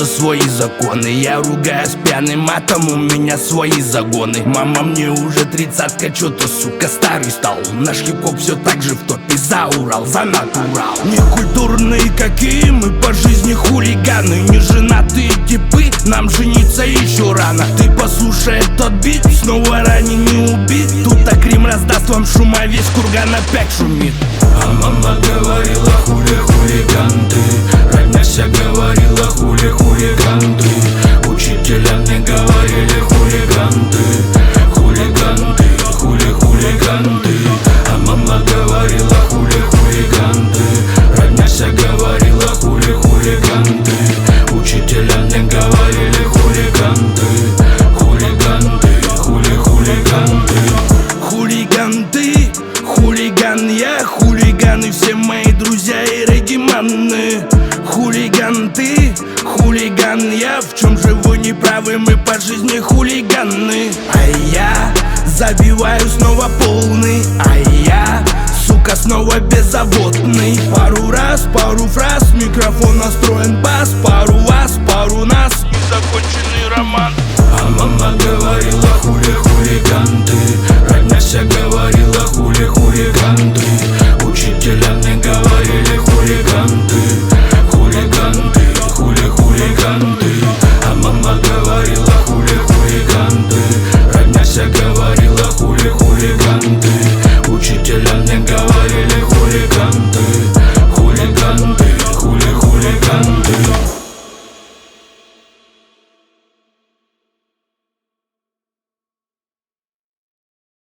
держатся свои законы. Я ругаюсь пьяным матом, у меня свои загоны. Мама, мне уже 30-ка, чё-то, сука, старый стал. Наш хип-хоп все так же в топе, за Урал, за натурал. Некультурные какие мы по жизни хулиганы. Неженатые типы, нам жениться еще рано. Ты послушай этот бит, снова ранен не убит. Тут так Рим раздаст вам шума, весь курган опять шумит. А мама говорила, хулиган ты. Родня вся говорила, хулиган ты. Учителя мне говорили, хулиган ты, хулиган ты. А мама говорила, хулиган ты. Родня вся говорила, хулиган ты. Учителя мне говорили, хулиган ты, хулиган ты. Хулиган ты, хулиган я, хулиганы все мои друзья и региманы. Хулиган ты, хулиган я, в чем же вы неправы, мы по жизни хулиганы. А я забиваю снова полный, а я, сука, снова беззаботный. Пару фраз, микрофон настроен бас. Пару вас, пару нас, незаконченный роман. А мама говорила,